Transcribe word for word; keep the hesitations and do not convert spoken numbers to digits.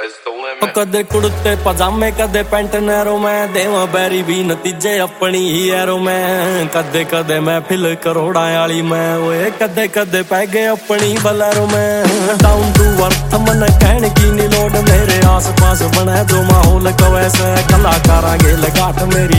sky's the limit। ਕਦੇ ਕੁੜਤੇ ਪਜਾਮੇ ਕਦੇ ਪੈਂਟ ਨੈਰੋ ਮੈਂ ਦੇਵਾਂ ਬੈਰੀ ਵੀ ਨਤੀਜੇ ਆਪਣੀ ਹੀ ਐਰੋ ਮੈਂ ਕਦੇ ਕਦੇ ਮੈਂ ਫਿਲ ਕਰੋੜਾਂ ਵਾਲੀ ਮੈਂ ਓਏ ਕਦੇ ਕਦੇ ਪੈ ਗਏ ਆਪਣੀ ਬਲੈਰੋ ਮੈਂ ਡਾਊਨ ਟੂ ਅਰਥ ਮਨ ਕਹਿਣ ਕੀ ਨੀ ਲੋੜ ਮੇਰੇ ਆਸ ਪਾਸ ਬਣਾ ਦੋ ਮਾਹੌਲ ਕਵੈਸਾ ਕਲਾਕਾਰਾਂ ਗੇ ਲਗਾਟ ਮੇਰੀ